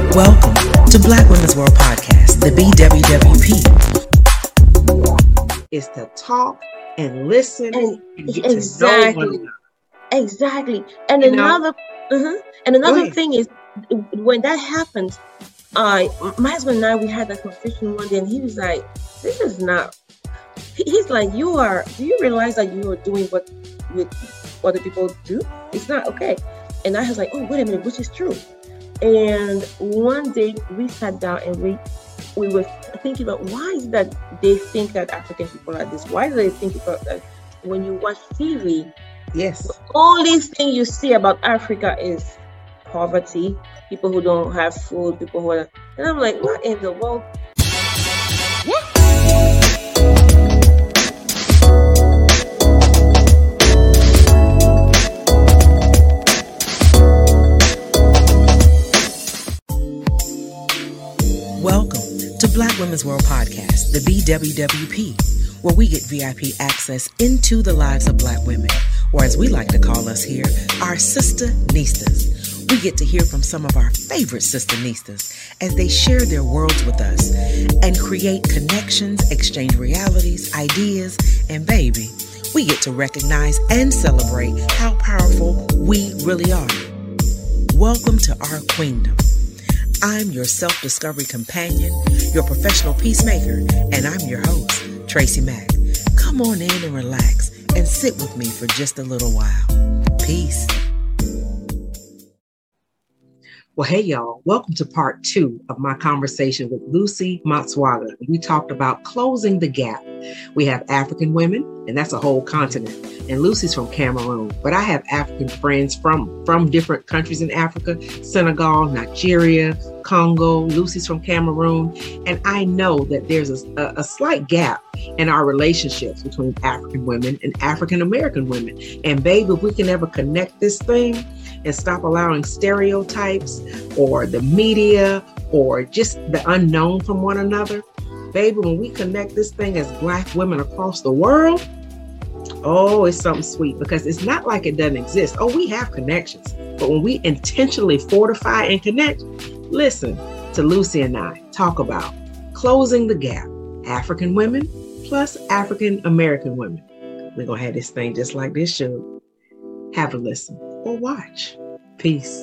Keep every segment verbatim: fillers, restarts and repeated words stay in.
Welcome to Black Women's World Podcast, the B W W P. Is to talk and listen and, and get exactly, to know one another. Exactly. And You another, uh-huh, and another ahead. thing is, when that happens, uh, my husband and I, we had that conversation one day, and he was like, "This is not." he- He's like, "You are. Do you realize that you are doing what with other people do? It's not okay." And I was like, "Oh, wait a minute, which is true?" And one day we sat down and we we were thinking about why is that they think that African people are this? Why do they think about that? When you watch T V, Yes. the only thing you see about Africa is poverty, people who don't have food, people who are, and I'm like, what in the world? Welcome to Black Women's World Podcast, the B W W P, where we get V I P access into the lives of Black women, or as we like to call us here, our sister niestas. We get to hear from some of our favorite sister niestas as they share their worlds with us and create connections, exchange realities, ideas, and baby, we get to recognize and celebrate how powerful we really are. Welcome to our queendom. I'm your self-discovery companion, your professional peacemaker, and I'm your host, Tracy Mack. Come on in and relax and sit with me for just a little while. Peace. Well, hey, y'all. Welcome to part two of my conversation with Lucy Matswaga. We talked about closing the gap. We have African women, and that's a whole continent. And Lucy's from Cameroon. But I have African friends from, from different countries in Africa, Senegal, Nigeria, Congo. Lucy's from Cameroon. And I know that there's a, a, a slight gap in our relationships between African women and African American women. And babe, if we can ever connect this thing and stop allowing stereotypes or the media or just the unknown from one another, baby, when we connect this thing as Black women across the world, oh, it's something sweet, because it's not like it doesn't exist. Oh, we have connections. But when we intentionally fortify and connect, listen to Lucy and I talk about closing the gap, African women plus African American women. We're going to have this thing just like this show. Have a listen or watch. Peace.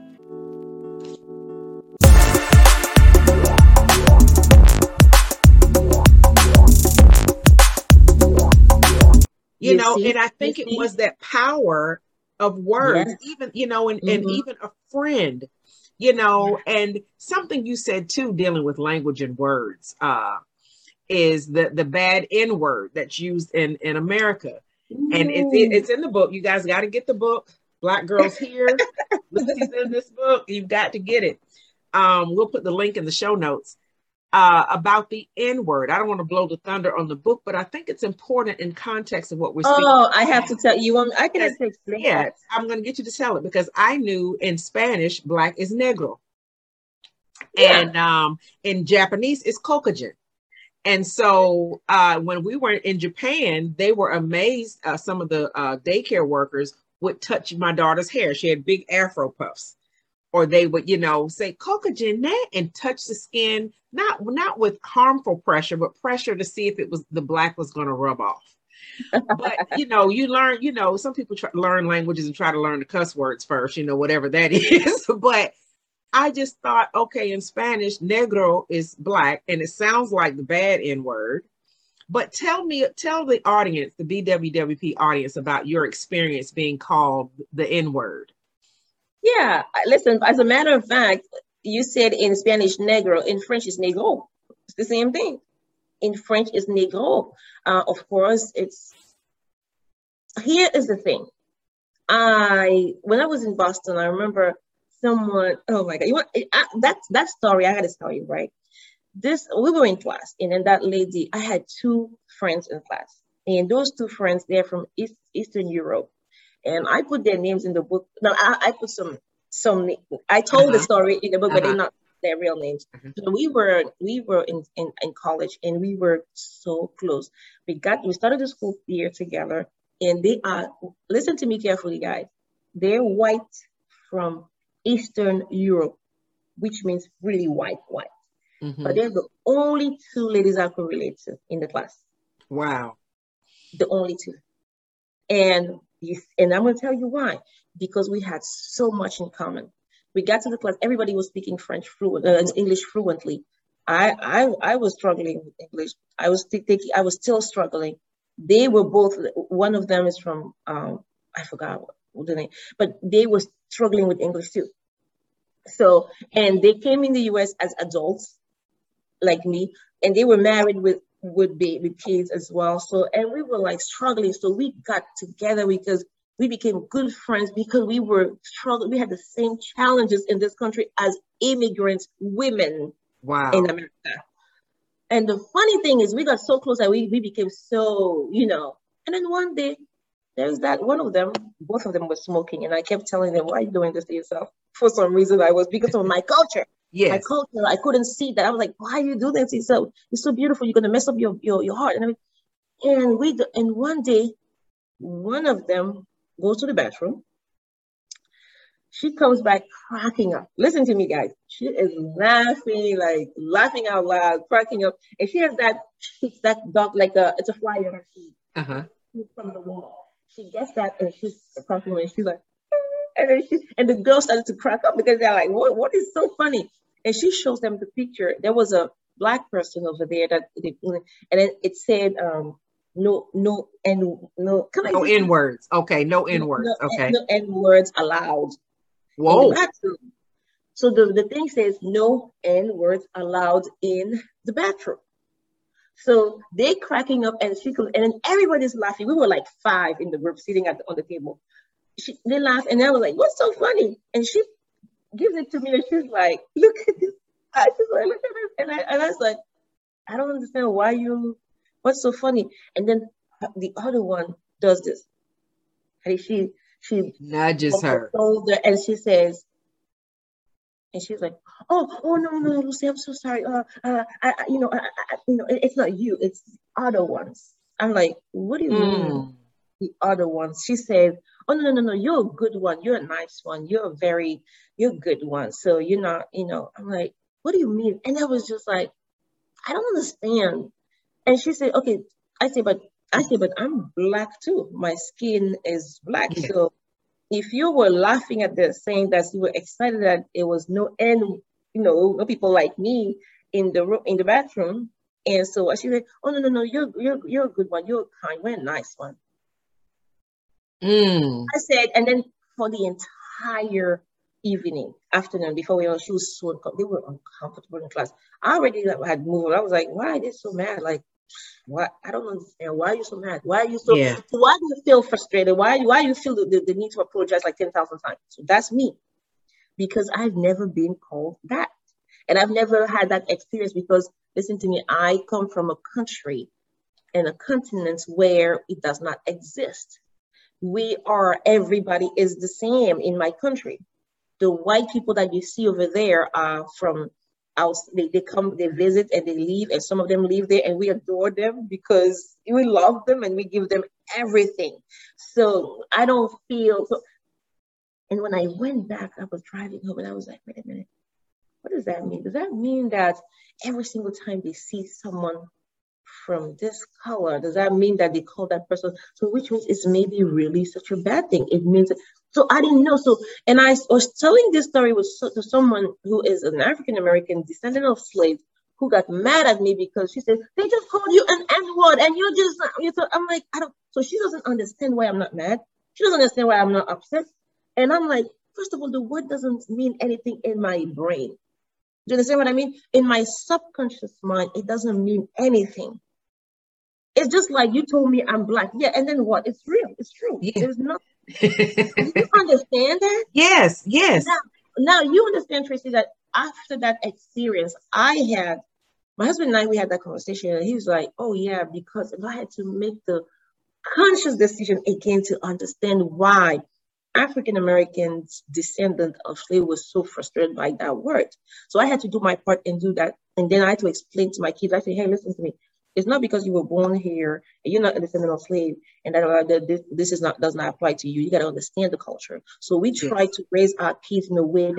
You, you know, see, and I think it was that power of words, yes. even, you know, and, mm-hmm. and even a friend, you know, yeah. And something you said too, dealing with language and words, uh, is the, the bad N word that's used in, in America. Ooh. And it's, it, it's in the book. You guys got to get the book. Black Girls Here. Lucy's in this book. You've got to get it. Um, we'll put the link in the show notes. Uh, about the N word. I don't want to blow the thunder on the book, but I think it's important in context of what we're speaking. Oh, I have to tell you. Want, I can explain. Yeah, that. I'm going to get you to tell it, because I knew in Spanish, Black is negro. Yeah. And um, in Japanese, it's kokajin. And so uh, when we were in Japan, they were amazed. Uh, some of the uh, daycare workers would touch my daughter's hair. She had big Afro puffs. Or they would, you know, say kokajin and touch the skin, not not with harmful pressure, but pressure to see if it was the Black was going to rub off. But, you know, you learn, you know, some people try, learn languages and try to learn the cuss words first, you know, whatever that is. But I just thought, okay, in Spanish, negro is Black, and it sounds like the bad N word. But tell me, tell the audience, the B W W P audience, about your experience being called the N word. Yeah, listen, as a matter of fact, you said in Spanish negro, in French is negro. It's the same thing. In French is negro. Uh, of course, it's, here is the thing. I, when I was in Boston, I remember someone, oh my God, you want, I, that, that story, I had to tell you, right? This, we were in class, and then that lady, I had two friends in class, and those two friends, they're from East, Eastern Europe. And I put their names in the book. No, I, I put some, some, I told uh-huh. the story in the book, uh-huh. but they're not their real names. Uh-huh. So we were, we were in, in, in college, and we were so close. We got, we started the school year together, and they are, listen to me carefully, guys. They're white from Eastern Europe. which means really white, white. Mm-hmm. But they're the only two ladies I could relate to in the class. Wow. The only two. And you, and I'm going to tell you why. Because we had so much in common. We got to the class, everybody was speaking French fluent, uh, English fluently. I, I I was struggling with English. I was thinking I was still struggling. They were both. One of them is from um, I forgot what, what the name, but they were struggling with English too. So and they came in the U S as adults, like me, and they were married with with baby kids as well. So and we were like struggling. So we got together because we became good friends because we were struggling. We had the same challenges in this country as immigrants, women. Wow. In America. And the funny thing is we got so close that we, we became so, you know, and then one day there's that one of them, both of them were smoking. And I kept telling them, why are you doing this to yourself? For some reason I was, because of my culture. Yes. My culture, I couldn't see that. I was like, why are you doing this to yourself? You're so beautiful. You're going to mess up your, your, your heart. And, I mean, and we, and one day, one of them goes to the bathroom. She comes back cracking up. Listen to me, guys. She is laughing, like laughing out loud, cracking up. And she has that, she's that dog, like a, it's a fly on her feet. Uh-huh. From the wall. She gets that and she's cracking up and she's like, and then she, and the girls started to crack up because they're like, what, what is so funny? And she shows them the picture. There was a black person over there that, they, and then it said, um, no, no, and no, no N words. Okay, no N words. No, okay, no N words allowed. Whoa. So the, the thing says no N words allowed in the bathroom. So they cracking up and she could, and then everybody's laughing. We were like five in the group sitting at the, on the table. She, they laughed and I was like, what's so funny? And she gives it to me and she's like, look at this. I just like, look at this. And I, and I was like, I don't understand why you, what's so funny? And then the other one does this. And she, She nudges her shoulder and she says, and she's like, "Oh, oh no, no, Lucy, I'm so sorry. Uh, uh, I, I you know, I, I, you know, it, it's not you, it's the other ones." I'm like, "What do you mm. mean, the other ones?" She said, "Oh no, no, no, no, you're a good one. You're a nice one. You're a very, you're a good one. So you're not, you know." I'm like, "What do you mean?" And I was just like, "I don't understand." And she said, "Okay," I said, "But." I said, but I'm black too. My skin is black. Yeah. So if you were laughing at this, saying that you were excited that it was no end, you know, no people like me in the room, in the bathroom. And so she said, "Oh no, no, no, you're you're you're a good one. You're a kind, you're a nice one." Mm. I said, and then for the entire evening, afternoon, before we all, she was so uncomfortable. They were uncomfortable in class. I already had moved. I was like, why are they so mad? Like, what? I don't understand. Why are you so mad? Why are you so, yeah. why do you feel frustrated? Why, why do you feel the, the, the need to apologize like ten thousand times? So that's me. Because I've never been called that. And I've never had that experience because, listen to me, I come from a country and a continent where it does not exist. We are, everybody is the same in my country. The white people that you see over there are from else they, they come, they visit and they leave, and some of them leave there and we adore them because we love them and we give them everything. So I don't feel so. And when I went back, I was driving home and I was like, wait a minute, what does that mean? Does that mean that every single time they see someone from this color, does that mean that they call that person? So which means it's maybe really such a bad thing. It means, so I didn't know. So, and I was telling this story with to someone who is an African-American descendant of slaves who got mad at me because she said, they just called you an N-word and you just, you so I'm like, I don't, so she doesn't understand why I'm not mad. She doesn't understand why I'm not upset. And I'm like, first of all, the word doesn't mean anything in my brain. Do you understand what I mean? In my subconscious mind, it doesn't mean anything. It's just like you told me I'm black. Yeah, and then what? It's real. It's true. Yeah. There's no. You understand that? Yes, yes. Now, now you understand, Tracy, that after that experience, I had, my husband and I, we had that conversation, and he was like, oh yeah, because if I had to make the conscious decision again to understand why African Americans, descendant of slavery, was so frustrated by that word. So I had to do my part and do that. And then I had to explain to my kids, I said, hey, listen to me. It's not because you were born here and you're not a descendant of slave and that, uh, that this, this is not does not apply to you. You got to understand the culture. So we try yes. to raise our kids in a way that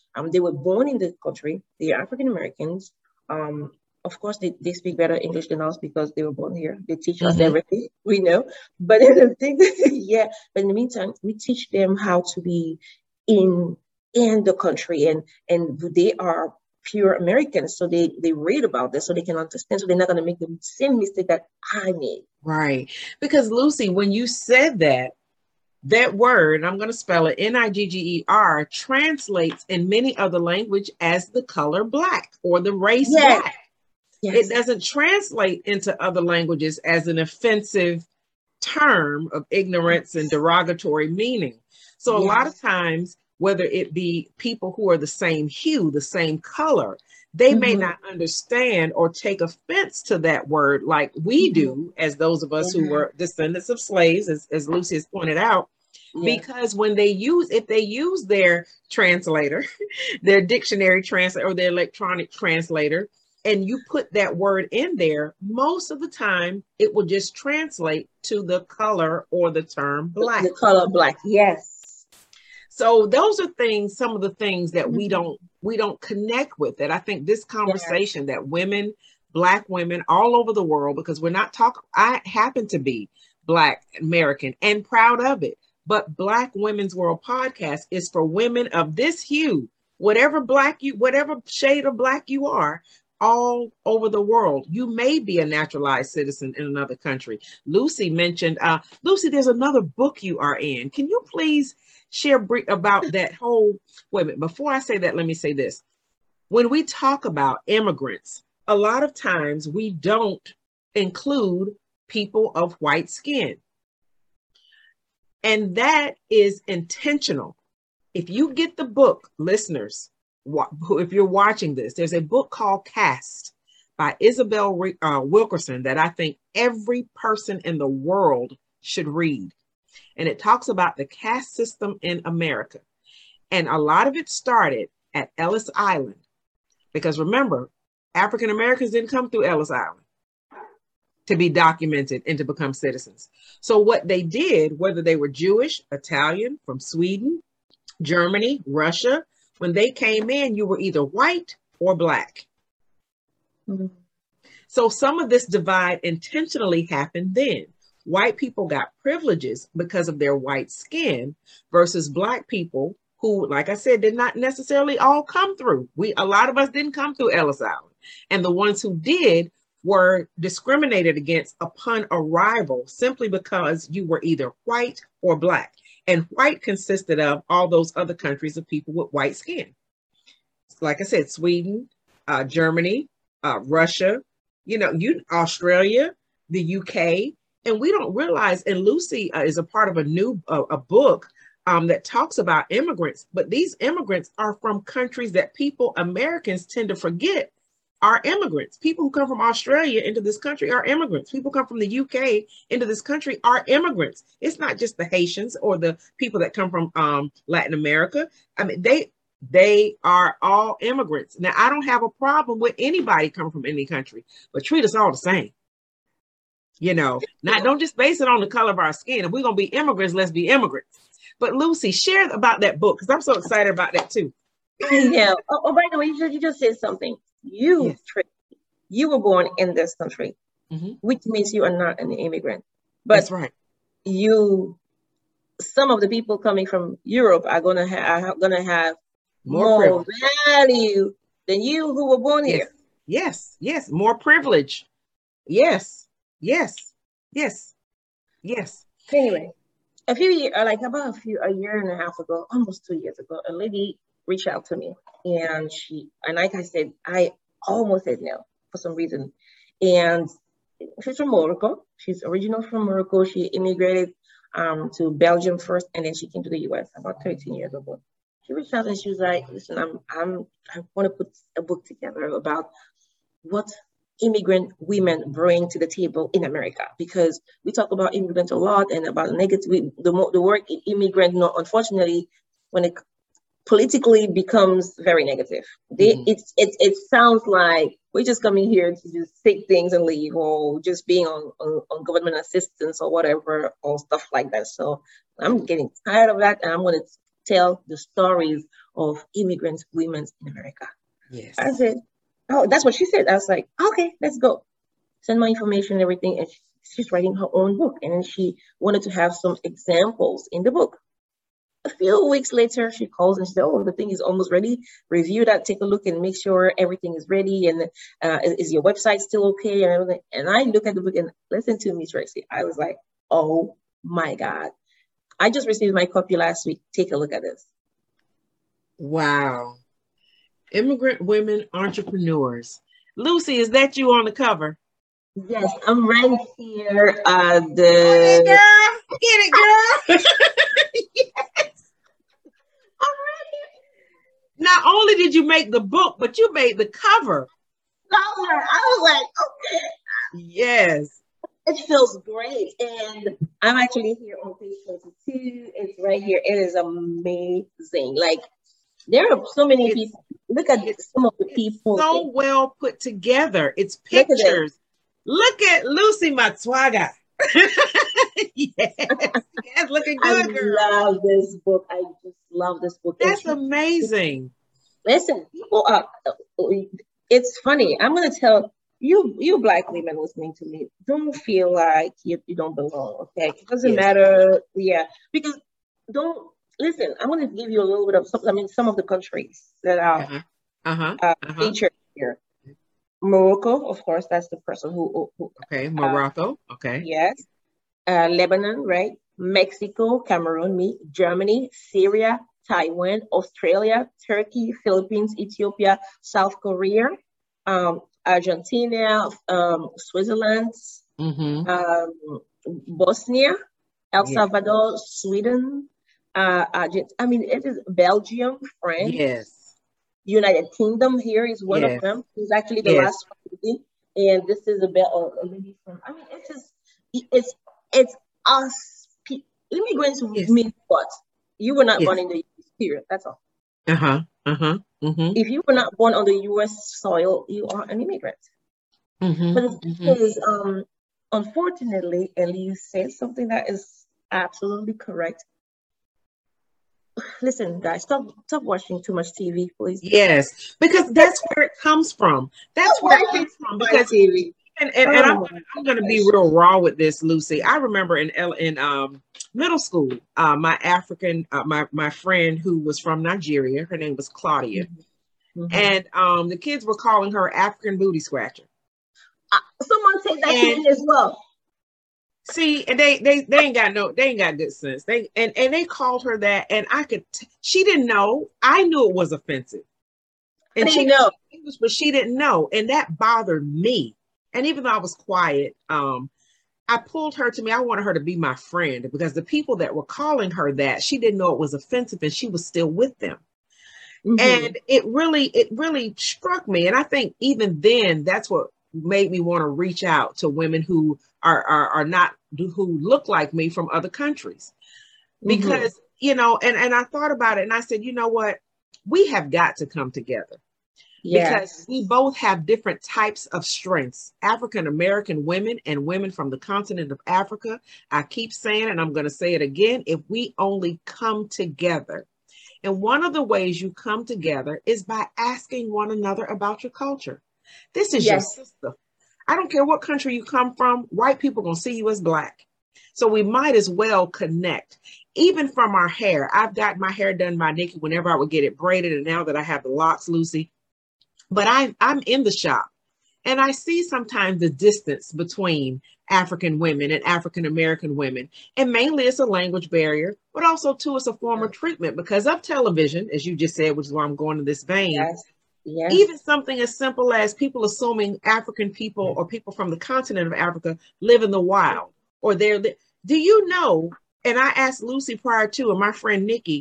Um, they were born in the country. They are African Americans. Um, of course, they, they speak better English than us because they were born here. They teach us Mhm. everything we know. But in the thing, yeah. But in the meantime, we teach them how to be in in the country, and and they are pure Americans. So they they read about this so they can understand. So they're not going to make the same mistake that I made. Right. Because Lucy, when you said that, that word, I'm going to spell it N I G G E R, translates in many other language as the color black or the race Yes. black. Yes. It doesn't translate into other languages as an offensive term of ignorance and derogatory meaning. So a lot Yes. of times, whether it be people who are the same hue, the same color, they may Mhm. not understand or take offense to that word like we Mhm. do, as those of us who Mhm. were descendants of slaves, as, as Lucy has pointed out. Yes. Because when they use, if they use their translator, their dictionary translator or their electronic translator, and you put that word in there, most of the time it will just translate to the color or the term black. The color black. Yes. So those are things, some of the things that we Mhm. don't we don't connect with. That I think this conversation that women, Black women all over the world, because we're not talking, I happen to be Black American and proud of it. But Black Women's World Podcast is for women of this hue, whatever black you, whatever shade of black you are, all over the world. You may be a naturalized citizen in another country. Lucy mentioned, uh, Lucy, there's another book you are in. Can you please share brief about that whole, wait a minute, before I say that, let me say this. When we talk about immigrants, a lot of times we don't include people of white skin. And that is intentional. If you get the book, listeners, if you're watching this, there's a book called Caste by Isabel uh, Wilkerson that I think every person in the world should read. And it talks about the caste system in America. And a lot of it started at Ellis Island. Because remember, African Americans didn't come through Ellis Island to be documented and to become citizens. So what they did, whether they were Jewish, Italian, from Sweden, Germany, Russia, when they came in, you were either white or black. Mhm. So some of this divide intentionally happened then. White people got privileges because of their white skin versus black people who, like I said, did not necessarily all come through. We, a lot of us didn't come through Ellis Island. And the ones who did were discriminated against upon arrival simply because you were either white or black. And white consisted of all those other countries of people with white skin. Like I said, Sweden, uh, Germany, uh, Russia, you know, you, Australia, the U K. And we don't realize, and Lucy uh, is a part of a new uh, a book um, that talks about immigrants, but these immigrants are from countries that people, Americans tend to forget are immigrants. People who come from Australia into this country are immigrants. People come from the U K into this country are immigrants. It's not just the Haitians or the people that come from um, Latin America. I mean, they they are all immigrants. Now, I don't have a problem with anybody coming from any country, but treat us all the same. You know, not don't just base it on the color of our skin. If we're gonna be immigrants, let's be immigrants. But Lucy, share about that book because I'm so excited about that too. I know. Oh, oh, by the way, you just, you just said something. You, Yes. Tracy, you were born in this country, Mm-hmm. which means you are not an immigrant. But That's right. you, some of the people coming from Europe are gonna have are gonna have More more, privilege. value than you who were born Yes. here. Yes. Yes. More privilege. Yes. Yes. Yes. Yes. Anyway, a few years, like about a few, a year and a half ago, almost two years ago, a lady reached out to me, and she, and like I said, I almost said no for some reason. And she's from Morocco. She's original from Morocco. She immigrated um, to Belgium first, and then she came to the U S about thirteen years ago. She reached out and she was like, "Listen, I'm, I'm, I want to put a book together about what immigrant women bring to the table in America, because we talk about immigrants a lot and about negative. The more the word immigrant, no, unfortunately, when it politically becomes very negative, they, Mhm. it's it it sounds like we're just coming here to just take things and leave, or just being on, on on government assistance or whatever, or stuff like that. So I'm getting tired of that, and I'm going to tell the stories of immigrant women in America. Yes. I said, oh, that's what she said. I was like, okay, let's go. Send my information and everything. And she, she's writing her own book. And then she wanted to have some examples in the book. A few weeks later, she calls and she said, oh, the thing is almost ready. Review that, take a look and make sure everything is ready. And uh, is, is your website still okay? And everything. And I look at the book and listen to me, Tracy. I was like, oh my God. I just received my copy last week. Take a look at this. Wow. Immigrant Women Entrepreneurs. Lucy, is that you on the cover? Yes, I'm right here. Uh, the Get it, girl. Get it, girl. Yes. I'm right here. Not only did you make the book, but you made the cover. Cover. I was like, okay. Yes. It feels great. And I'm actually here on page twenty-two. It's right here. It is amazing. Like, there are so many it's, people. Look at some of the people. So well put together. It's pictures. Look at, Look at Lucy Matswaga. Yes. Yes, looking good, I girl. love this book. I just love this book. That's it's, amazing. Listen, people are, it's funny. I'm going to tell you, you Black women listening to me, don't feel like you, you don't belong, okay? It doesn't yes. matter. Yeah. Because don't, listen, I'm going to give you a little bit of some, I mean, some of the countries that are uh-huh. Uh-huh. Uh, uh-huh. featured here. Morocco, of course, that's the person who. who okay, Morocco. Uh, okay. Yes. Uh, Lebanon, right? Mexico, Cameroon, me, Germany, Syria, Taiwan, Australia, Turkey, Philippines, Ethiopia, South Korea, um, Argentina, um, Switzerland, mm-hmm. um, Bosnia, El yes. Salvador, Sweden, uh, Argent- I mean, it is Belgium, France. Yes. United Kingdom here is one yes. of them. Who's actually the yes. last one, and this is a bit of a lady from. I mean, it's just it's it's us pe- immigrants. Yes. Mean what? You were not yes. born in the U S, period. That's all. Uh huh. Uh huh. Mm-hmm. If you were not born on the U S soil, you are an immigrant. Mm-hmm. But the thing mm-hmm. is, um, unfortunately, and you said something that is absolutely correct. Listen, guys, stop stop watching too much T V, please. Yes, because that's where it comes from. That's where it comes from. Because T V. And, and, and I'm, I'm going to be real raw with this, Lucy. I remember in in um, middle school, uh, my African, uh, my my friend who was from Nigeria, her name was Claudia, mm-hmm. and um, the kids were calling her African booty scratcher. Uh, someone said that and, to me as well. See, and they they they ain't got no, they ain't got good sense. They and and they called her that, and I could. T- she didn't know. I knew it was offensive, and she know English, but she didn't know, and that bothered me. And even though I was quiet, um, I pulled her to me. I wanted her to be my friend because the people that were calling her that, she didn't know it was offensive, and she was still with them. Mm-hmm. And it really, it really struck me. And I think even then, that's what made me want to reach out to women who are are, are not who look like me from other countries, because mm-hmm. you know. And and I thought about it, and I said, you know what, we have got to come together. Yes. Because we both have different types of strengths. African American women and women from the continent of Africa. I keep saying, and I'm going to say it again, if we only come together. And one of the ways you come together is by asking one another about your culture. This is yes. your sister. I don't care what country you come from. White people are going to see you as Black. So we might as well connect. Even from our hair. I've got my hair done by Nikki whenever I would get it braided. And now that I have the locks, Lucy, but I, I'm in the shop and I see sometimes the distance between African women and African American women. And mainly it's a language barrier, but also too, it's a form of treatment because of television, as you just said, which is why I'm going to this vein. Yes. Yes. Even something as simple as people assuming African people or people from the continent of Africa live in the wild or they're, li- do you know, and I asked Lucy prior to, and my friend Nikki,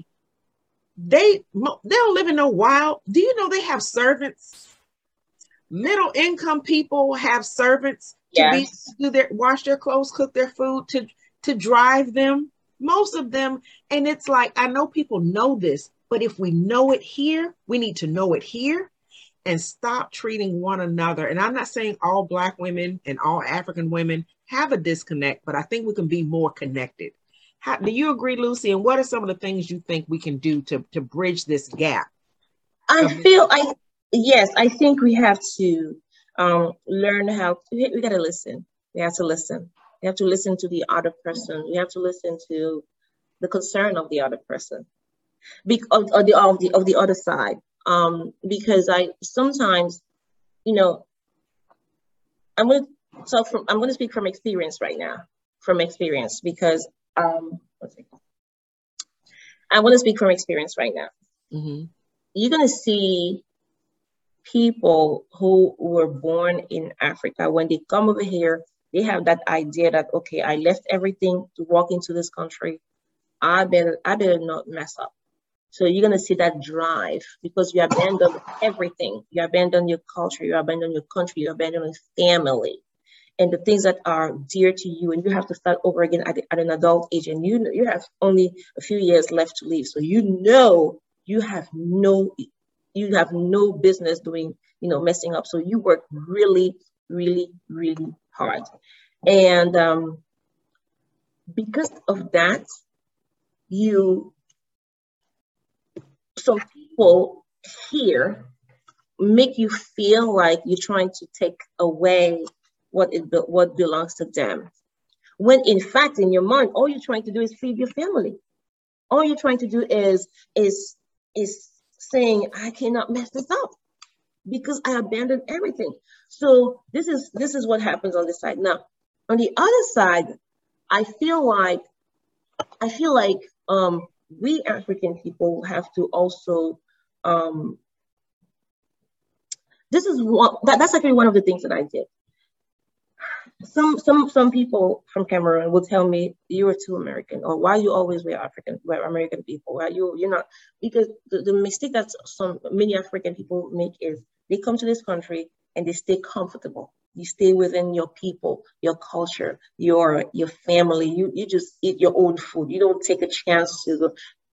They they don't live in no wild. Do you know they have servants? Middle income people have servants to yes. be do their wash their clothes, cook their food, to to drive them. Most of them, and it's like I know people know this, but if we know it here, we need to know it here and stop treating one another. And I'm not saying all Black women and all African women have a disconnect, but I think we can be more connected. How, do you agree, Lucy? And what are some of the things you think we can do to, to bridge this gap? I feel I yes, I think we have to um, learn how to, we, we got to listen. We have to listen. We have to listen to the other person. We have to listen to the concern of the other person, Be, of, of the of the of the other side. Um, because I sometimes, you know, I'm going to talk from I'm going to speak from experience right now, from experience because um, let's see. I want to speak from experience right now. Mm-hmm. You're going to see people who were born in Africa, when they come over here, they have that idea that, okay, I left everything to walk into this country. I better, I better not mess up. So you're going to see that drive because you abandon everything. You abandon your culture, you abandon your country, you abandon your family and the things that are dear to you. And you have to start over again at, at an adult age. And you, you have only a few years left to live. So you know you have no, you have no business doing, you know, messing up. So you work really, really, really hard. And um, because of that, you, some people here make you feel like you're trying to take away what it what belongs to them. When in fact, in your mind, all you're trying to do is feed your family. All you're trying to do is is is saying, I cannot mess this up because I abandoned everything. So this is this is what happens on this side. Now, on the other side, I feel like I feel like um, we African people have to also. Um, this is one that, that's actually one of the things that I did. Some some some people from Cameroon will tell me you are too American, or why you always wear African wear American people. Why you you're not, because the, the mistake that some many African people make is they come to this country and they stay comfortable. You stay within your people, your culture, your your family. You you just eat your own food. You don't take a chance to.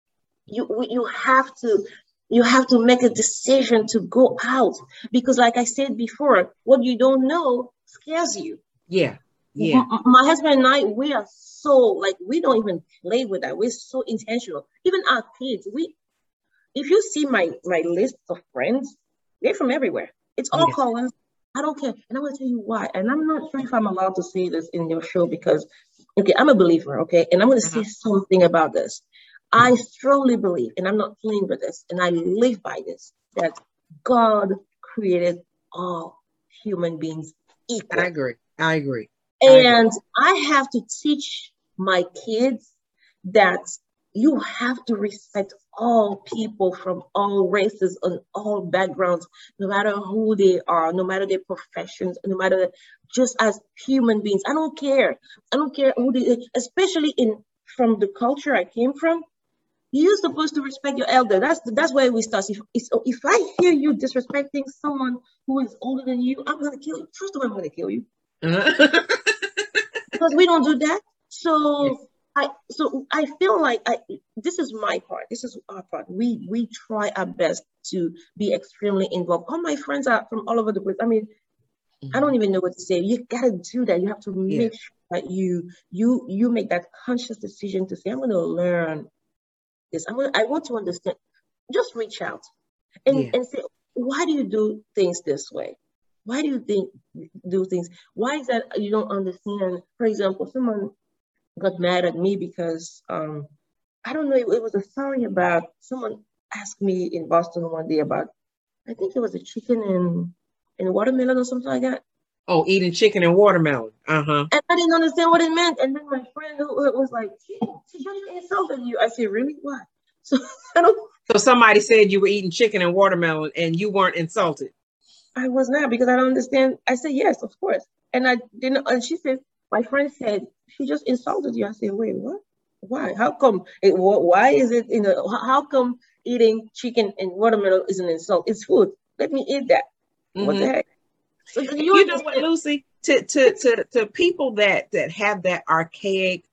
You you have to. You have to make a decision to go out because, like I said before, what you don't know scares you. Yeah, yeah. My husband and I, we are so, like, we don't even play with that. We're so intentional. Even our kids, we, if you see my my list of friends, they're from everywhere. It's all yes. colors. I don't care. And I'm going to tell you why. And I'm not sure if I'm allowed to say this in your show because, okay, I'm a believer, okay? And I'm going to uh-huh. say something about this. I strongly believe, and I'm not playing with this, and I live by this, that God created all human beings equal. I agree. I agree. And I, agree. I have to teach my kids that you have to respect all people from all races and all backgrounds, no matter who they are, no matter their professions, no matter, just as human beings. I don't care. I don't care who they, especially in from the culture I came from. You're supposed to respect your elder. That's that's where we start. If if I hear you disrespecting someone who is older than you, I'm gonna kill you. First of all, I'm gonna kill you uh-huh. because we don't do that. So yes. I so I feel like I this is my part. This is our part. We we try our best to be extremely involved. All my friends are from all over the place. I mean, mm-hmm. I don't even know what to say. You gotta do that. You have to make yeah. sure that you you you make that conscious decision to say, I'm gonna learn. This. I'm gonna, I want to understand. Just reach out and, yeah. and say, why do you do things this way? Why do you think do things? Why is that you don't understand? For example, someone got mad at me because um, I don't know. It, it was a story about someone asked me in Boston one day about, I think it was a chicken and and watermelon or something like that. Oh, eating chicken and watermelon. Uh huh. And I didn't understand what it meant. And then my friend who was like, she, she just insulted you. I said, really? Why? So I don't. So somebody said you were eating chicken and watermelon and you weren't insulted. I was not, because I don't understand. I said, yes, of course. And I didn't. And she said, my friend said, she just insulted you. I said, wait, what? Why? How come? It, why is it, you know, how come eating chicken and watermelon is an insult? It's food. Let me eat that. Mm-hmm. What the heck? So you, you know what, Lucy, to, to, to, to people that, that have that archaic,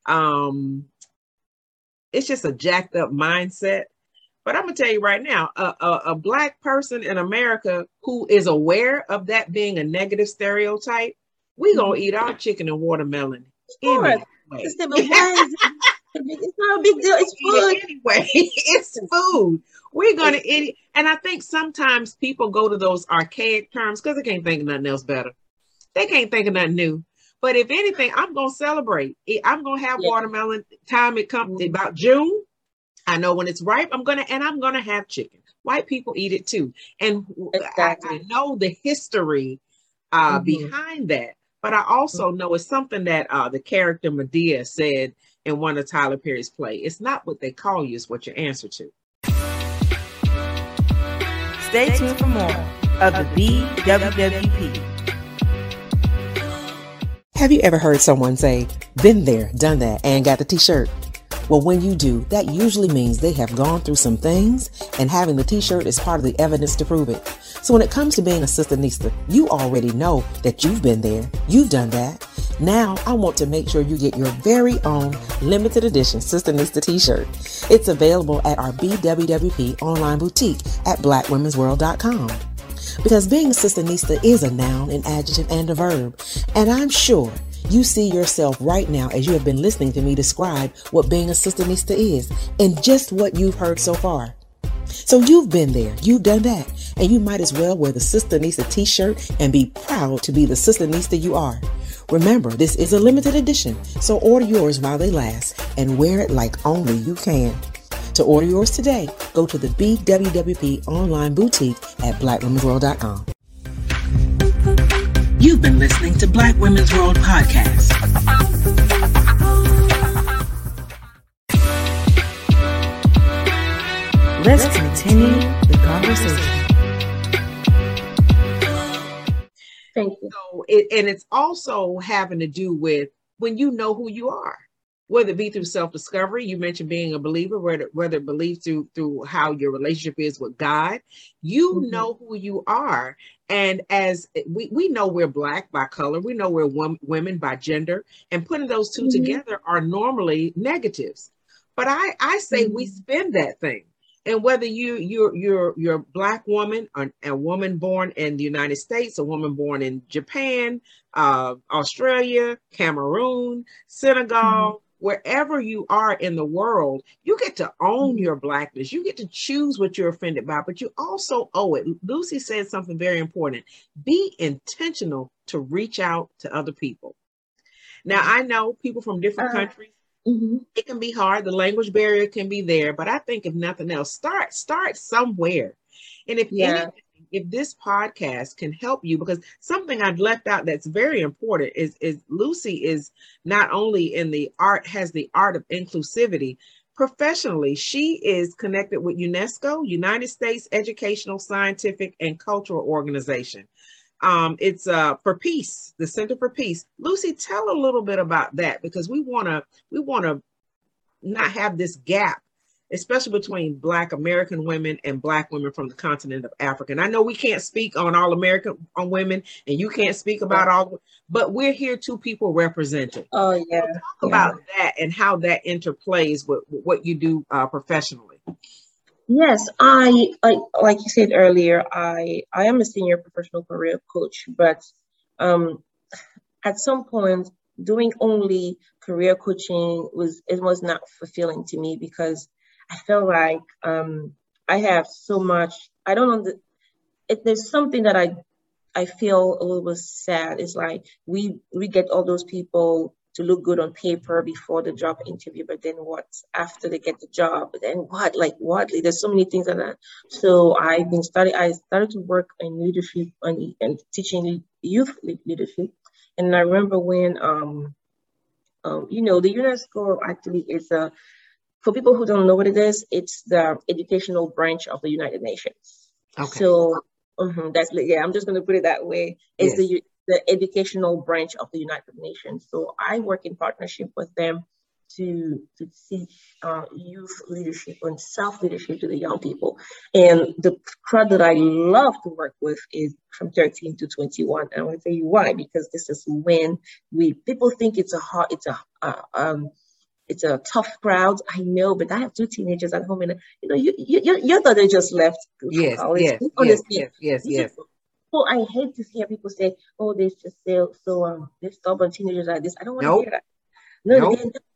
um, it's just a jacked up mindset. But I'm going to tell you right now, a, a, a Black person in America who is aware of that being a negative stereotype, we're going to eat our chicken and watermelon. Anyway. But why is it, It's not a big deal. It's food. Anyway, it's food. We're going to eat it. And I think sometimes people go to those archaic terms because they can't think of nothing else better. They can't think of nothing new. But if anything, I'm going to celebrate. I'm going to have yeah. watermelon time it comes mm-hmm. about June. I know when it's ripe, I'm going to, and I'm going to have chicken. White people eat it too. And exactly. I, I know the history uh, mm-hmm. behind that. But I also know it's something that uh, the character Medea said in one of Tyler Perry's play. It's not what they call you, it's what you answer to. Stay tuned for more of the B W W P. Have you ever heard someone say, been there, done that, and got the t-shirt? Well, when you do, that usually means they have gone through some things, and having the t-shirt is part of the evidence to prove it. So when it comes to being a Sistanista, you already know that you've been there, you've done that. Now, I want to make sure you get your very own limited edition Sistanista t-shirt. It's available at our B W W P online boutique at black women's world dot com. Because being a Sistanista is a noun, an adjective, and a verb. And I'm sure you see yourself right now as you have been listening to me describe what being a Sistanista is and just what you've heard so far. So you've been there, you've done that, and you might as well wear the Sistanista t-shirt and be proud to be the Sistanista you are. Remember, this is a limited edition, so order yours while they last and wear it like only you can. To order yours today, go to the B W W P online boutique at black women's world dot com. You've been listening to Black Women's World Podcast. Let's continue the conversation. Thank you. So it, and it's also having to do with when you know who you are, whether it be through self-discovery. You mentioned being a believer, whether whether it believe through through how your relationship is with God. You mm-hmm. know who you are. And as we, we know we're Black by color, we know we're wom- women by gender, and putting those two mm-hmm. together are normally negatives. But I, I say mm-hmm. we spin that thing. And whether you, you're, you're, you're a Black woman, or a woman born in the United States, a woman born in Japan, uh, Australia, Cameroon, Senegal, mm-hmm. wherever you are in the world, you get to own your Blackness. You get to choose what you're offended by, but you also owe it. Lucy said something very important. Be intentional to reach out to other people. Now, I know people from different uh, countries, mm-hmm. it can be hard. The language barrier can be there, but I think if nothing else, start, start somewhere. And if yeah. anything, if this podcast can help you, because something I've left out that's very important is, is Lucy is not only in the art, has the art of inclusivity. Professionally, she is connected with UNESCO, United States Educational, Scientific, and Cultural Organization. Um, it's uh, for Peace, the Center for Peace. Lucy, tell a little bit about that, because we want to we want to not have this gap, especially between Black American women and Black women from the continent of Africa. And I know we can't speak on all American on women, and you can't speak about all, but we're here two people representing. Oh yeah. So talk yeah. about that and how that interplays with, with what you do uh, professionally. Yes, I, I like you said earlier, I I am a senior professional career coach, but um, at some point doing only career coaching was it was not fulfilling to me, because I feel like um, I have so much. I don't know. The, if there's something that I I feel a little bit sad. It's like we we get all those people to look good on paper before the job interview, but then what after they get the job? But then what? Like what? Like, there's so many things like that. So I've been started. I started to work in leadership and, and teaching youth leadership. And I remember when um um you know the UNESCO actually is a for people who don't know what it is, it's the educational branch of the United Nations. Okay. So uh-huh, that's yeah, I'm just going to put it that way. It's yes. the the educational branch of the United Nations. So I work in partnership with them to to teach uh, youth leadership and self-leadership to the young people. And the crowd that I love to work with is from thirteen to twenty-one. And I want to tell you why, because this is when we people think it's a hard, it's a uh, um. It's a tough crowd, I know, but I have two teenagers at home, and you know, you, you, your daughter just left yes, college. Yes, yes, yes, yes, yes. So I hate to hear people say, "Oh, they just so so um, they're stubborn teenagers like this." I don't want to nope. hear that. No, nope. they're,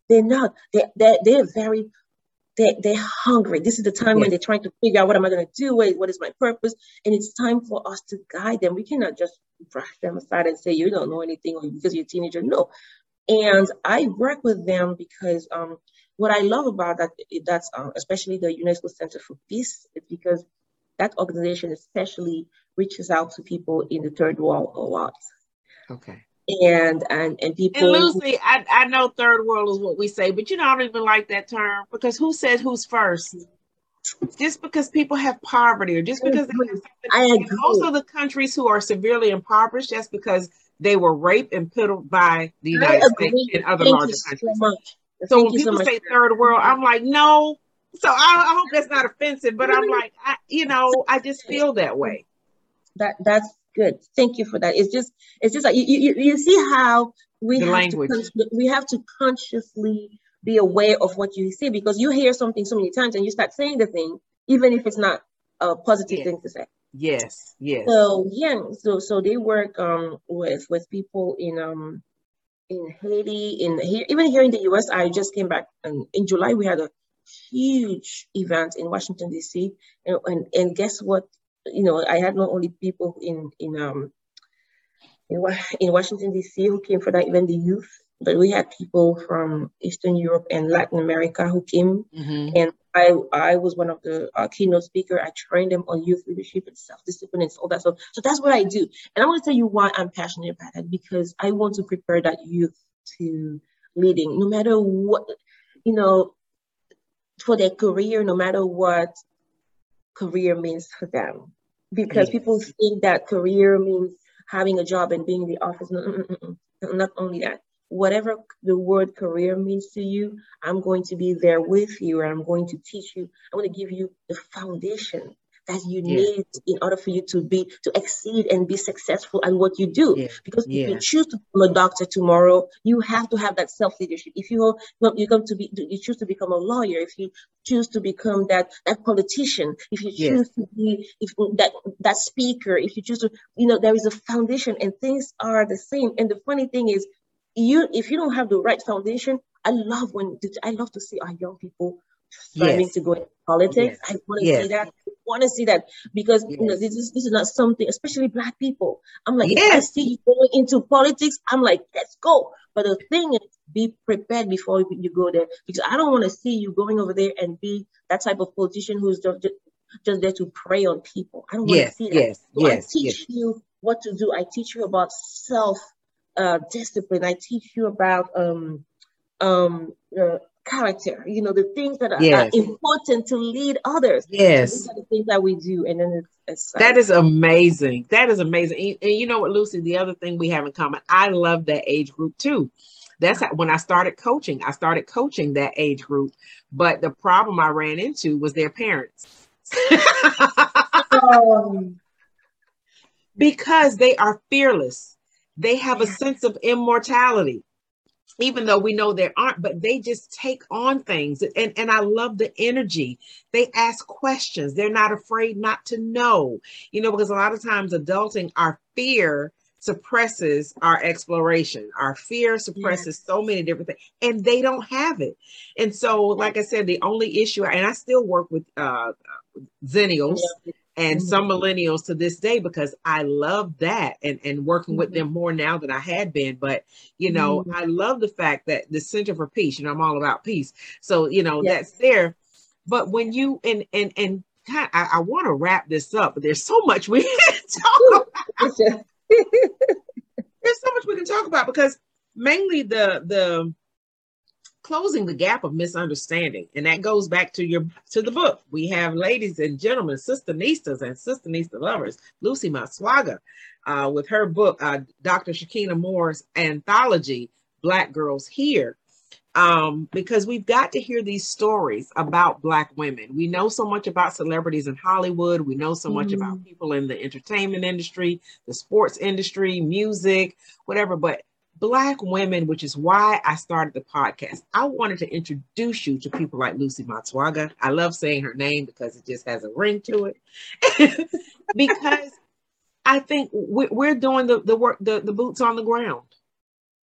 They're not. They they they're very they they're hungry. This is the time Yes. when they're trying to figure out what am I going to do? What, what is my purpose? And it's time for us to guide them. We cannot just brush them aside and say you don't know anything or because you're a teenager. No. And I work with them because um what I love about that that's um, especially the UNESCO Center for Peace is because that organization especially reaches out to people in the third world a lot. Okay. And and and people. And Lucy, I, I know third world is what we say, but you know I don't even like that term because who says who's first? Just because people have poverty or just because they have something, I agree. most of the countries who are severely impoverished, that's because they were raped and piddled by the United States and other Thank larger you countries. So, much. so Thank when you people so say much. third world, I'm like, no. So I, I hope that's not offensive, but I'm like, I, you know, I just feel that way. That that's good. Thank you for that. It's just it's just like you you, you see how we The have language. to we have to consciously be aware of what you say because you hear something so many times and you start saying the thing even if it's not a positive Yes. thing to say. Yes, yes. So yeah, so so they work um with with people in um in Haiti, in here, even here in the U S. I just came back and in July we had a huge event in Washington D C and and, and guess what? You know, I had not only people in in um in, in Washington D C who came for that event, the youth, but we had people from Eastern Europe and Latin America who came, Mm-hmm. and I I was one of the uh, keynote speaker. I trained them on youth leadership and self-discipline and all that stuff. So that's what I do, and I'm going to tell you why I'm passionate about it because I want to prepare that youth to leading, no matter what, you know, for their career, no matter what career means for them, because Yes. people think that career means having a job and being in the office. No, no, no, no, no. Not only that, whatever the word career means to you, I'm going to be there with you and I'm going to teach you. I'm going to give you the foundation that you Yeah. need in order for you to be to exceed and be successful at what you do. Yeah. Because if Yeah. you choose to become a doctor tomorrow, you have to have that self-leadership. If you well, you come to be you choose to become a lawyer, if you choose to become that that politician, if you Yes. choose to be if that that speaker, if you choose to, you know, there is a foundation and things are the same. And the funny thing is, you if you don't have the right foundation, I love when I love to see our young people striving Yes. to go into politics. Yes. I want to Yes. see that. I want to see that because you know Yes. this is this is not something, especially Black people. I'm like, if I Yes. see you going into politics, I'm like, let's go. But the thing is, be prepared before you go there because I don't want to see you going over there and be that type of politician who's just just there to prey on people. I don't want to Yes. see that. Yes. So I Yes. teach Yes. you what to do. I teach you about self uh, discipline. I teach you about um um uh, character. You know, the things that are, are Yes. important to lead others. So Yes. these are the things that we do, and then it's, it's That like, is amazing. That is amazing. And, and you know what, Lucy, the other thing we have in common, I love that age group too. That's how, when I started coaching, I started coaching that age group. But the problem I ran into was their parents. um, Because they are fearless. They have a Yeah. sense of immortality, even though we know there aren't, but they just take on things. And, and I love the energy. They ask questions. They're not afraid not to know, you know, because a lot of times adulting, our fear suppresses our exploration. Our fear suppresses so many different things, and they don't have it. And so, like I said, the only issue, and I still work with uh, Zennials and Mhm. some millennials to this day because I love that and, and working with them more now than I had been. But, you know, Mhm. I love the fact that the Center for Peace, you know, I'm all about peace. So, you know, Yeah. that's there. But when you, and, and, and God, I, I want to wrap this up, but there's so much we can talk about. There's so much we can talk about because mainly the, the, closing the gap of misunderstanding. And that goes back to your to the book. We have, ladies and gentlemen, Sistanistas and Sistanista lovers, Lucy Matswaga, uh, with her book, uh, Doctor Shakina Moore's anthology, Black Girls Here. Um, because we've got to hear these stories about Black women. We know so much about celebrities in Hollywood. We know so much Mhm. about people in the entertainment industry, the sports industry, music, whatever, but Black women, which is why I started the podcast. I wanted to introduce you to people like Lucy Matswaga. I love saying her name because it just has a ring to it. Because I think we're doing the, the work, the, the boots on the ground.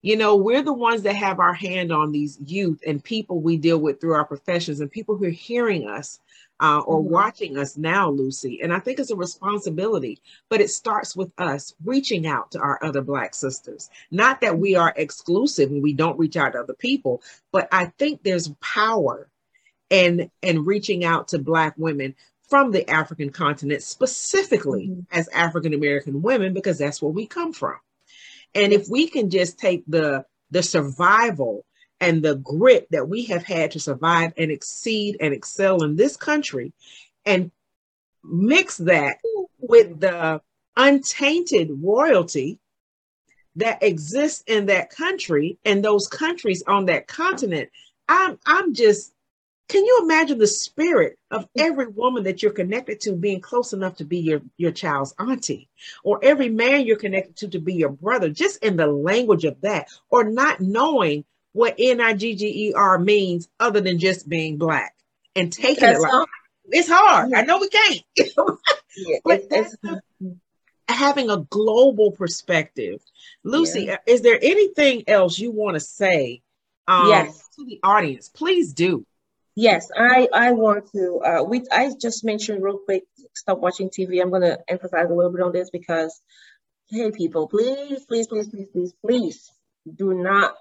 You know, we're the ones that have our hand on these youth and people we deal with through our professions and people who are hearing us uh, or mm-hmm. watching us now, Lucy. And I think it's a responsibility, but it starts with us reaching out to our other Black sisters. Not that we are exclusive and we don't reach out to other people, but I think there's power in, in reaching out to Black women from the African continent, specifically mm-hmm. as African-American women, because that's where we come from. And if we can just take the, the survival and the grit that we have had to survive and exceed and excel in this country and mix that with the untainted royalty that exists in that country and those countries on that continent, I'm, I'm just, can you imagine the spirit of every woman that you're connected to being close enough to be your, your child's auntie, or every man you're connected to to be your brother, just in the language of that, or not knowing what N I G G E R means other than just being Black and taking that's it like, hard. It's hard. Yeah. I know we can't. Yeah, but that's having a global perspective. Lucy, yeah. is there anything else you want to say um, yes. to the audience? Please do. Yes, I, I want to, uh, we, I just mentioned real quick, stop watching T V. I'm going to emphasize a little bit on this because, hey, people, please, please, please, please, please, please do not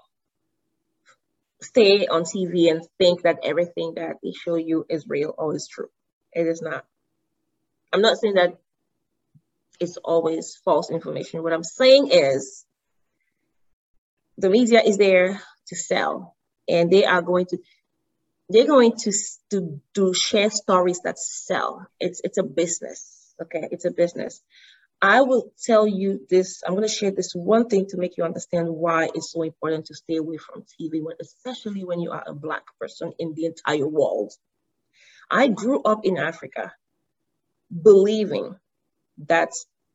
stay on T V and think that everything that they show you is real or is true. It is not. I'm not saying that it's always false information. What I'm saying is the media is there to sell, and they are going to, they're going to, to, to share stories that sell. It's, it's a business, okay? It's a business. I will tell you this, I'm gonna share this one thing to make you understand why it's so important to stay away from T V, when, especially when you are a Black person in the entire world. I grew up in Africa believing that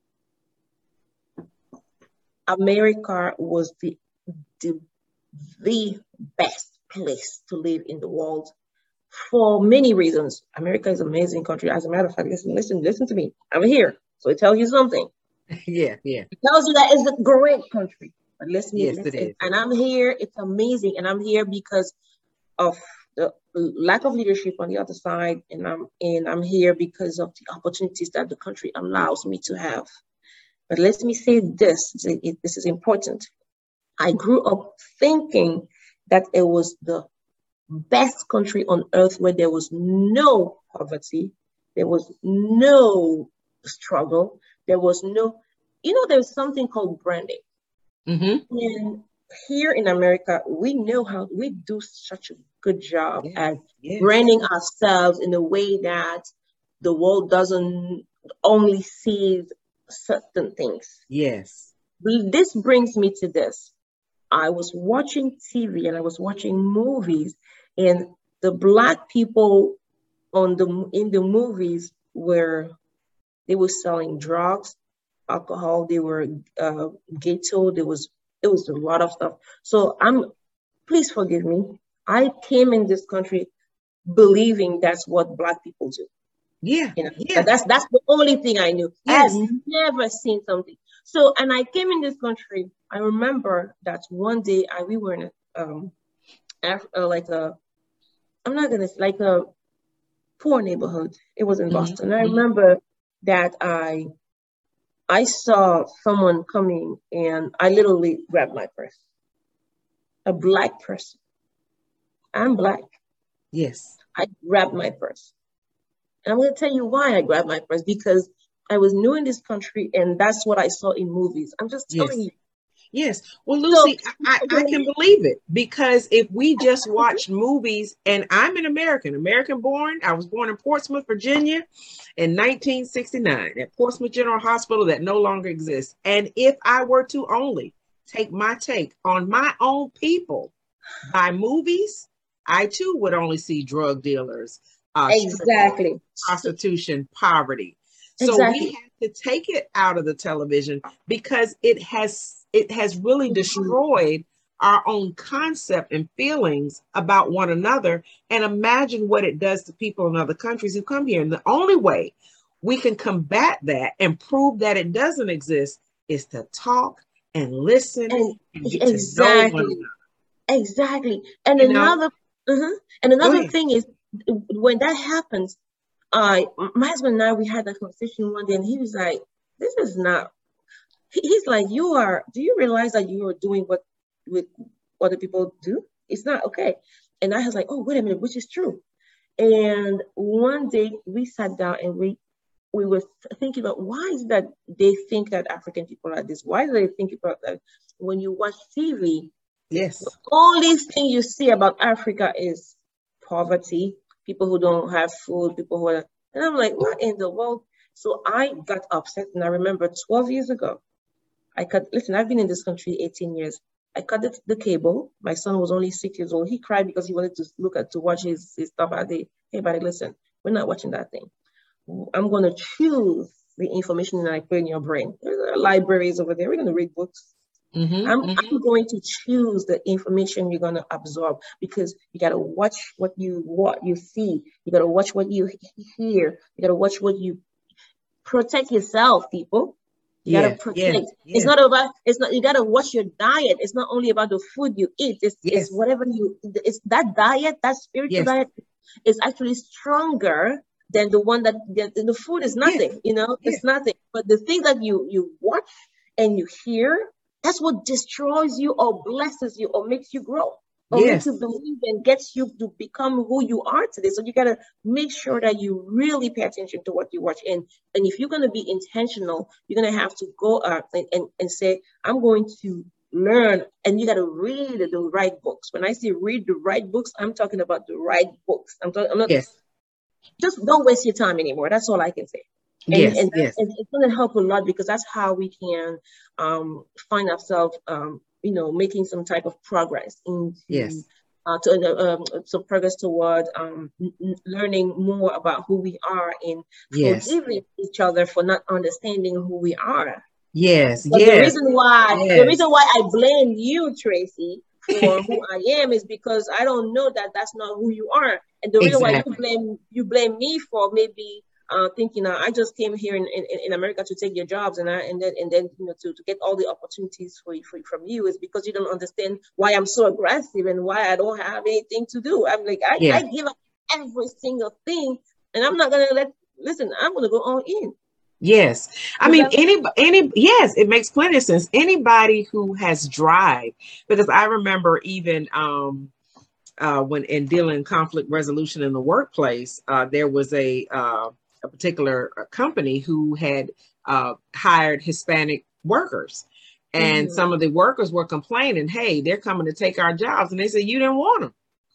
America was the, the, the best place to live in the world for many reasons. America is an amazing country. As a matter of fact, listen, listen, listen to me. I'm here, so it tells you something. Yeah, yeah. It tells you that it's a great country. But listen, yes, listen. It is. And I'm here. It's amazing, and I'm here because of the lack of leadership on the other side, and I'm and I'm here because of the opportunities that the country allows me to have. But let me say this: this is important. I grew up thinking that it was the best country on earth where there was no poverty, there was no struggle, there was no, you know, there's something called branding. Mm-hmm. And here in America, we know how, we do such a good job yes. at yes. branding ourselves in a way that the world doesn't only see certain things. Yes. This brings me to this. I was watching T V and I was watching movies, and the Black people on the in the movies were, they were selling drugs, alcohol, they were uh, ghetto, there was, it was a lot of stuff. So I'm, please forgive me. I came in this country believing that's what Black people do. Yeah, you know, yeah. That's that's the only thing I knew. Yes. I had never seen something. So, and I came in this country. I remember that one day I we were in a, um, Af- uh, like a, I'm not gonna like a poor neighborhood. It was in Boston. Mm-hmm. I remember that I I saw someone coming, and I literally grabbed my purse. A Black person. I'm Black. Yes. I grabbed my purse. And I'm going to tell you why I grabbed my purse, because I was new in this country and that's what I saw in movies. I'm just telling yes. you. Yes. Well, Lucy, So, I, I can believe it, because if we just watch movies, and I'm an American, American born, I was born in Portsmouth, Virginia in nineteen sixty-nine at Portsmouth General Hospital that no longer exists. And if I were to only take my take on my own people by movies, I too would only see drug dealers, uh, exactly, prostitution, poverty. So exactly. we have to take it out of the television, because it has it has really destroyed our own concept and feelings about one another. And imagine what it does to people in other countries who come here. And the only way we can combat that and prove that it doesn't exist is to talk and listen And and get exactly, to know one another. exactly. And You know? another, uh-huh. and another thing is when that happens, uh, my husband and I, we had that conversation one day, and he was like, "This is not." he- He's like, "You are. Do you realize that you are doing what with other people do? It's not okay." And I was like, "Oh, wait a minute," which is true. And one day we sat down and we we were thinking about why is it that they think that African people are this? Why do they think about that? When you watch T V, Yes. the only thing you see about Africa is poverty, people who don't have food, people who are, and I'm like, what in the world? So I got upset, and I remember twelve years ago, I cut, listen, I've been in this country eighteen years. I cut the, the cable. My son was only six years old. He cried because he wanted to look at, to watch his, his stuff. I say, hey, buddy, listen, we're not watching that thing. I'm going to choose the information that I put in your brain. There are libraries over there. We're going to read books. Mm-hmm, I'm, mm-hmm. I'm going to choose the information you're going to absorb, because you got to watch what you what you see. You got to watch what you hear. You got to watch what you protect yourself, people. You Yeah, gotta protect. yeah, It's yeah. not about. It's not. You gotta watch your diet. It's not only about the food you eat. It's Yes. it's whatever you. It's that diet. That spiritual Yes. diet is actually stronger than the one that the, the food is nothing. Yes. You know, Yes. it's nothing. But the thing that you you watch and you hear, that's what destroys you or blesses you or makes you grow. Or Yes. makes you believe and gets you to become who you are today. So you gotta make sure that you really pay attention to what you watch. And and if you're gonna be intentional, you're gonna have to go out and, and, and say, I'm going to learn, and you gotta read the right books. When I say read the right books, I'm talking about the right books. I'm talking I'm not Yes. just don't waste your time anymore. That's all I can say. And, Yes. and, Yes. and it's gonna help a lot, because that's how we can um, find ourselves um, you know, making some type of progress into Yes. uh, to um, some progress toward um, n- n- learning more about who we are and Yes. forgiving each other for not understanding who we are. Yes. But Yes. the reason why Yes. the reason why I blame you, Tracy, for who I am is because I don't know that that's not who you are, and the reason why you Exactly. blame you blame me for maybe uh, thinking uh, I just came here in, in, in America to take your jobs, and I and then and then you know to, to get all the opportunities for, for from you, is because you don't understand why I'm so aggressive and why I don't have anything to do. I'm like I, Yeah. I give up every single thing, and I'm not gonna let listen. I'm gonna go all in. Yes. I Does mean, that make any, any, yes, it makes plenty of sense. Anybody who has drive, because I remember even um, uh, when in dealing conflict resolution in the workplace, uh, there was a, uh, a particular company who had uh, hired Hispanic workers. And Mhm. some of the workers were complaining, hey, they're coming to take our jobs. And they said, you didn't want them.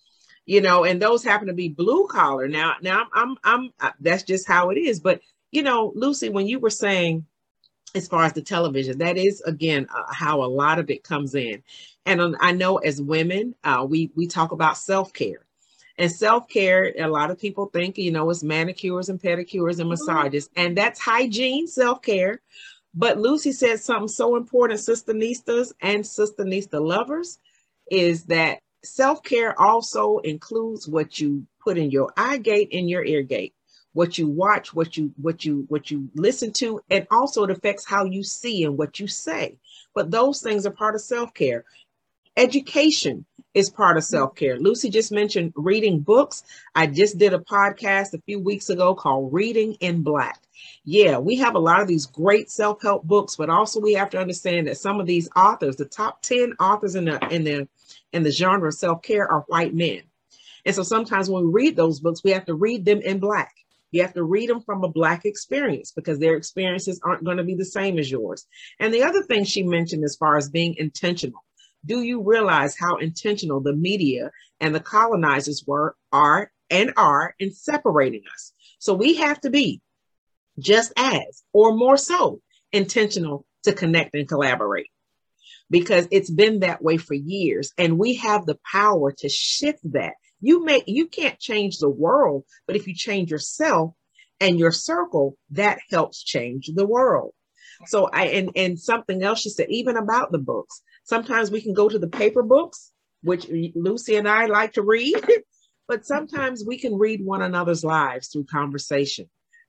You know, and those happen to be blue collar. Now, now I'm, I'm, I'm, that's just how it is. But you know, Lucy, when you were saying, as far as the television, that is, again, uh, how a lot of it comes in. And um, I know as women, uh, we, we talk about self-care. And self-care, a lot of people think, you know, it's manicures and pedicures and massages. And that's hygiene, self-care. But Lucy said something so important, Sister Nistas and Sister Nista lovers, is that self-care also includes what you put in your eye gate and your ear gate. What you watch, what you what you what you listen to, and also it affects how you see and what you say. But those things are part of self-care. Education is part of self-care. Lucy just mentioned reading books. I just did a podcast a few weeks ago called Reading in Black. Yeah, we have a lot of these great self-help books, but also we have to understand that some of these authors, the top ten authors in the in the in the genre of self-care, are white men. And so sometimes when we read those books, we have to read them in Black. You have to read them from a Black experience, because their experiences aren't going to be the same as yours. And the other thing she mentioned as far as being intentional, do you realize how intentional the media and the colonizers were, are, and are in separating us? So we have to be just as, or more so, intentional to connect and collaborate, because it's been that way for years. And we have the power to shift that. You may, you can't change the world, but if you change yourself and your circle, that helps change the world. So I, and, and something else she said, even about the books, sometimes we can go to the paper books, which Lucy and I like to read, but sometimes we can read one another's lives through conversation.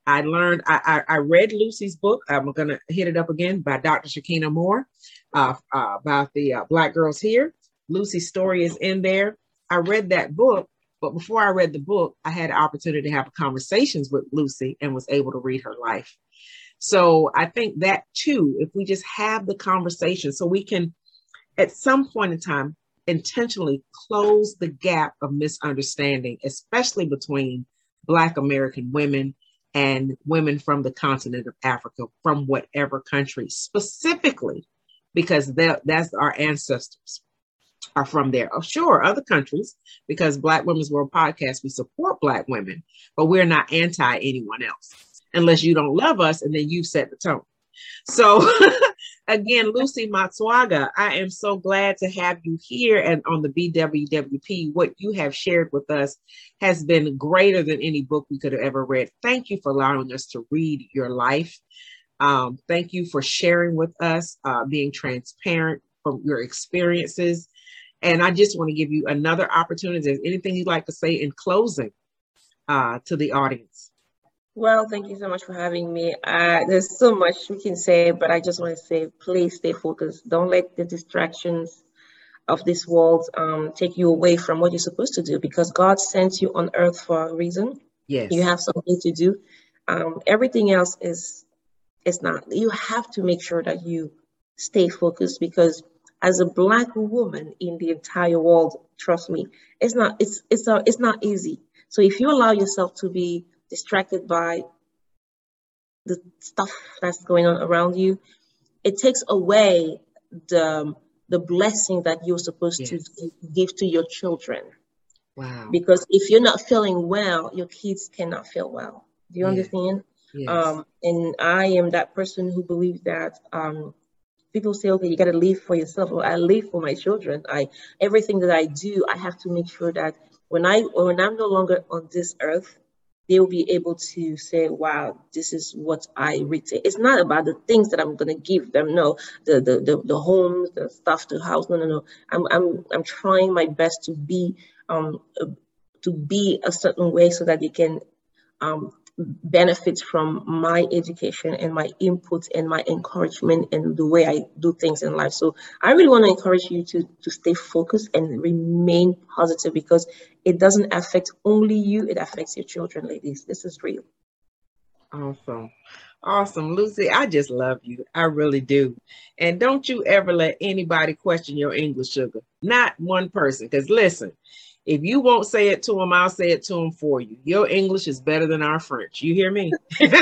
I learned, I, I, I read Lucy's book. I'm going to hit it up again by Doctor Shakina Moore uh, uh, about the uh, Black Girls Here. Lucy's story is in there. I read that book, but before I read the book, I had an opportunity to have conversations with Lucy and was able to read her life. So I think that too, if we just have the conversation, so we can, at some point in time, intentionally close the gap of misunderstanding, especially between Black American women and women from the continent of Africa, from whatever country, specifically because that, that's our ancestors are from there. Oh, sure, other countries, because Black Women's World Podcast, we support Black women, but we're not anti anyone else, unless you don't love us and then you set the tone. So again, Lucy Matswaga, I am so glad to have you here and on the B W W P. What you have shared with us has been greater than any book we could have ever read. Thank you for allowing us to read your life. Um, thank you for sharing with us, uh, being transparent from your experiences. And I just want to give you another opportunity. Is there anything you'd like to say in closing uh, to the audience? Well, thank you so much for having me. Uh, there's so much we can say, but I just want to say, please stay focused. Don't let the distractions of this world um, take you away from what you're supposed to do, because God sent you on earth for a reason. Yes. You have something to do. Um, everything else is, is not. You have to make sure that you stay focused, because as a Black woman in the entire world, trust me, it's not, it's, it's, a, it's not easy. So if you allow yourself to be distracted by the stuff that's going on around you, it takes away the, the blessing that you're supposed yes. to give to your children. Wow. Because if you're not feeling well, your kids cannot feel well. Do you yes. understand? Yes. Um, and I am that person who believes that um, people say, okay, you got to live for yourself. Well, I live for my children. I everything that I do, I have to make sure that when I when I'm no longer on this earth, they will be able to say, wow, this is what I retain. It's not about the things that I'm going to give them. No, the, the, the, the homes, the stuff, the house. No, no, no. I'm, I'm, I'm trying my best to be, um, to be a certain way so that they can, um, benefit from my education and my input and my encouragement and the way I do things in life. So I really want to encourage you to, to stay focused and remain positive, because it doesn't affect only you, it affects your children, ladies. This is real. Awesome. Awesome. Lucy, I just love you. I really do. And don't you ever let anybody question your English, sugar. Not one person. Because listen, if you won't say it to them, I'll say it to them for you. Your English is better than our French. You hear me? and,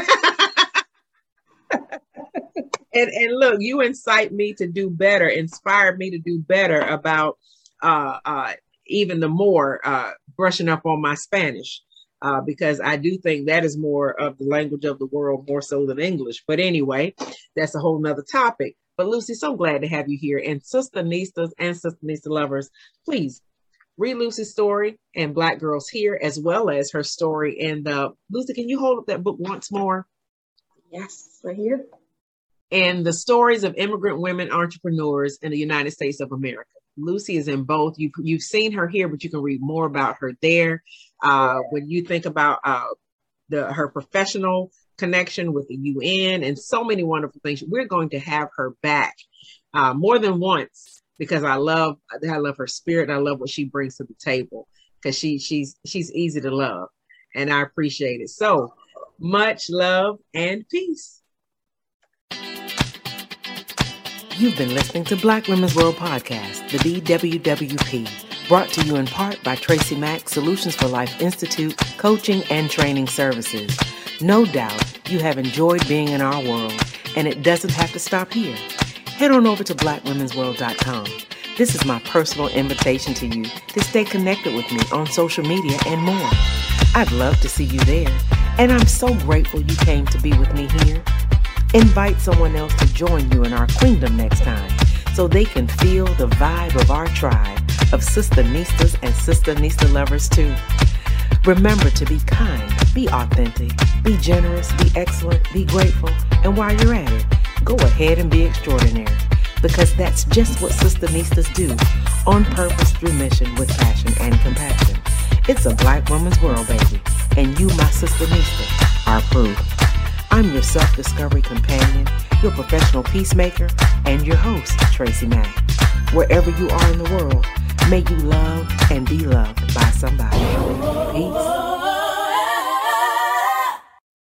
and look, you incite me to do better, inspired me to do better about uh, uh, even the more uh, brushing up on my Spanish, uh, because I do think that is more of the language of the world, more so than English. But anyway, that's a whole nother topic. But Lucy, so glad to have you here. And Sister Nistas and Sister Nista lovers, please read Lucy's story and Black Girls Here, as well as her story. And uh, Lucy, can you hold up that book once more? Yes, right here. And the stories of immigrant women entrepreneurs in the United States of America. Lucy is in both. You've, you've seen her here, but you can read more about her there. Uh, when you think about uh, the her professional connection with the U N and so many wonderful things, we're going to have her back uh, more than once. Because I love, I love her spirit. I love what she brings to the table, because she she's she's easy to love, and I appreciate it. So much love and peace. You've been listening to Black Women's World Podcast, the B W W P, brought to you in part by Tracy Mack Solutions for Life Institute, coaching and training services. No doubt you have enjoyed being in our world, and it doesn't have to stop here. Head on over to black women's world dot com. This is my personal invitation to you to stay connected with me on social media and more. I'd love to see you there, and I'm so grateful you came to be with me here. Invite someone else to join you in our queendom next time, so they can feel the vibe of our tribe of Sister Nistas and Sister Nista lovers too. Remember to be kind, be authentic, be generous, be excellent, be grateful, and while you're at it, go ahead and be extraordinary, because that's just what Sister Nistas do, on purpose, through mission, with passion and compassion. It's a Black woman's world, baby. and you, my sister Nista, are proof. I'm your self-discovery companion, your professional peacemaker, and your host, Tracy Mack. Wherever you are in the world, may you love and be loved by somebody. Peace.